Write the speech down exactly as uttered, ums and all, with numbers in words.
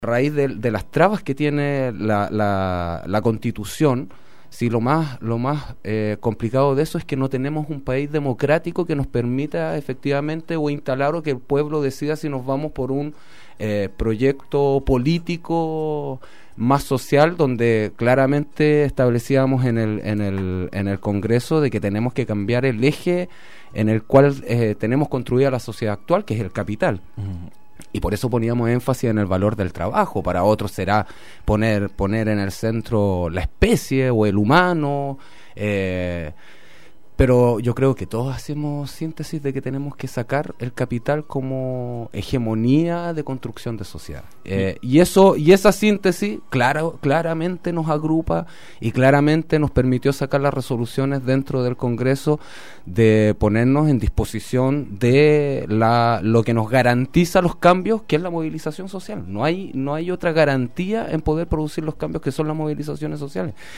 a raíz de, de las trabas que tiene la, la, la Constitución, sí, lo más, lo más eh, complicado de eso es que no tenemos un país democrático que nos permita efectivamente o instalar o que el pueblo decida si nos vamos por un eh, proyecto político más social, donde claramente establecíamos en el, en el, en el Congreso de que tenemos que cambiar el eje en el cual eh, tenemos construida la sociedad actual, que es el capital. Uh-huh. Y por eso poníamos énfasis en el valor del trabajo. Para otros será poner, poner en el centro la especie o el humano. Eh, pero yo creo que todos hacemos síntesis de que tenemos que sacar el capital como hegemonía de construcción de sociedad. Eh, y eso y esa síntesis claro, claramente nos agrupa y claramente nos permitió sacar las resoluciones dentro del Congreso de ponernos en disposición de la lo que nos garantiza los cambios, que es la movilización social. No hay no hay otra garantía en poder producir los cambios que son las movilizaciones sociales.